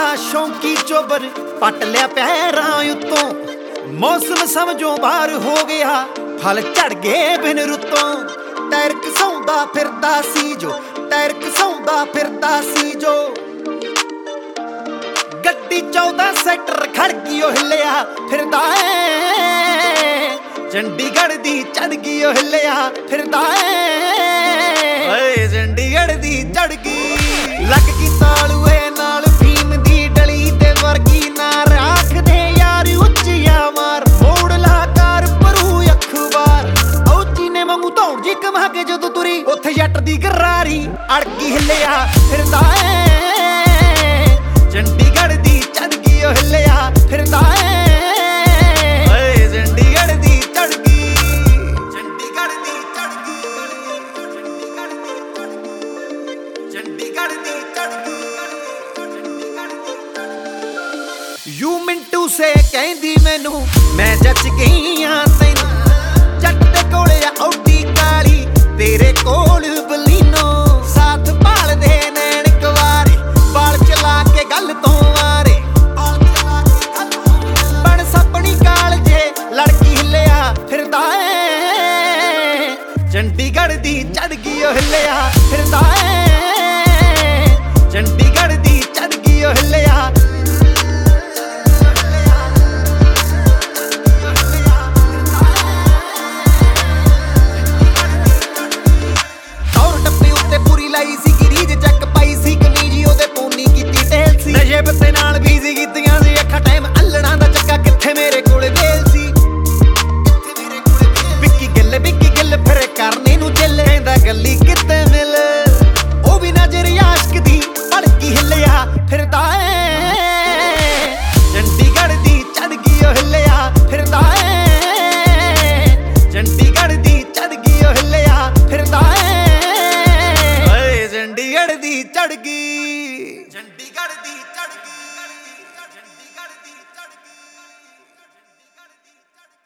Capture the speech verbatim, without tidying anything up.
ਆ ਸ਼ੌਂਕੀ ਚੋਬਰ ਪੱਟ ਲਿਆ ਪੈਰਾਂ ਉੱਤੋਂ। ਮੌਸਮ ਸਮਝੋ ਬਾਹਰ ਹੋ ਗਿਆ, ਫਲ ਝੜ ਗਏ ਬਿਨ ਰੁੱਤੋਂ। ਟਾਇਰ ਘਸਾਉਂਦਾ ਫਿਰਦਾ ਸੀ ਜੋ, ਟਾਇਰ ਘਸਾਉਂਦਾ ਫਿਰਦਾ ਸੀ ਜੋ। ਗੱਡੀ ਚੌਦਾਂ ਸੈਕਟਰ ਖੜ ਗਈ ਉਹ ਹਿੱਲਿਆ ਫਿਰਦਾ ਏ। ਚੰਡੀਗੜ੍ਹ ਦੀ ਚੜ ਗਈ ਉਹ ਹਿੱਲਿਆ ਫਿਰਦਾ ਏ। ਓਏ ਚੰਡੀਗੜ੍ਹ ਦੀ ਚੜ ਗਈ। ਲੱਗ ਗਈ ਤਾਲੂਏ ਨਾਲ ਫੀਮ ਦੀ ਡਲੀ ਤੇ ਵਰਗੀ ਨਾ ਰੱਖਦੇ ਯਾਰ ਉੱਚੀਆਂ ਮਾਰ। ਮੋੜ ਲਾ ਕਾਰ ਭਰੂ ਅਖਬਾਰ ਉਹ ਚੀਨੇ ਵਾਂਗੂ ਧੌਣ ਜੀ ਕਮਾ ਕੇ ਜਦੋਂ ਤੁਰੀ ਉੱਥੇ ਜੱਟ ਦੀ ਗਰਾਰੀ ਅੜ ਗਈ ਹਿੱਲਿਆ ਫਿਰਦਾ ਏ। ਚੰਡੀਗੜ੍ਹ ਦੀ ਚੜ ਗਈ ਉਹ ਹਿੱਲਿਆ ਫਿਰਦਾ ਏ। ਓਏ ਚੰਡੀਗੜ੍ਹ ਦੀ ਚੜ ਗਈ, ਚੰਡੀਗੜ੍ਹ ਦੀ ਚੜ ਗਈ, ਚੰਡੀਗੜ੍ਹ ਦੀ ਚੜ ਗਈ। ਯੂ ਮਿੰਟੂ ਸੇ ਕਹਿੰਦੀ ਮੈਨੂੰ ਮੈਂ ਜੱਜ ਗਈ ਆਂ ਤੈਨੂੰ। ਜੱਟ ਦੇ ਕੋਲੇ ਆ ਔਡੀ ਕਾਲੀ, ਤੇਰੇ ਕੋਲ ਬਲੀਨੋ। ਸਾਥ ਭਾਲਦੇ ਨੈਣ ਕੁਆਰੇ, ਬਾਲ ਚਲਾ ਕੇ ਗੱਲ ਤੋਂ ਵਾਰੇ। ਬਣ ਸਪਣੀ ਕਾਲ ਜੇ ਲੜਕੀ ਹਿੱਲਿਆ ਫਿਰਦਾ ਏ। ਚੰਡੀਗੜ੍ਹ ਦੀ ਚੜ ਗਈ ਉਹ ਹਿੱਲਿਆ ਫਿਰਦਾ ਏ। ਚੰਡੀਗੜ੍ਹ ਦੀ ਚੜ ਗਈ ਉਹ ਹਿੱਲਿਆ। ਟੌਰ ਟੱਪੇ ਉੱਤੇ ਪੂਰੀ ਲਾਈ ਸੀ ਗਰੀਜ ਚੱਕ ਪਾਈ ਸੀ ਕਮੀਜ਼ ਉਹਦੇ ਪੂਨੀ ਕੀਤੀ ਟੇਲ ਸੀ। ਨਸ਼ੇ ਪੱਤੇ ਨਾਲ ਬੀਜ਼ੀ ਕੀਤੀਆਂ ਸੀ ਅੱਖਾਂ ਟਾਈਮ ਅੱਲੜਾਂ ਦਾ ਚੱਕਾ ਕਿੱਥੇ ਮੇਰੇ ਕੋਲੇ ਵੇਲ ਸੀ। ਵਿੱਕੀ ਗਿੱਲ ਵਿੱਕੀ ਗਿੱਲ ਫਿਰ ਕਰਨੇ ਨੂੰ ਚੱਲ ਕਹਿੰਦਾ ਗੱਲੀ ਕਿਤੇ ਮਿਲ। ਉਹ ਵੀ ਨਜ਼ਰ ਆਸ਼ਕ ਦੀ ਭੜਕੀ ਹਿੱਲਿਆ ਫਿਰਦਾ ਏ। ਚੰਡੀਗੜ੍ਹ ਦੀ ਚੜ ਗਈ ਉਹ ਹਿੱਲਿਆ ਫਿਰਦਾ ਏ। ਚੰਡੀਗੜ੍ਹ ਦੀ ਚੜ ਗਈ ਉਹ ਹਿੱਲਿਆ ਫਿਰਦਾ ਏ। ਓਏ ਚੰਡੀਗੜ੍ਹ ਦੀ ਚੜ ਗਈ, ਚੰਡੀਗੜ੍ਹ ਦੀ ਚੜ ਗਈ।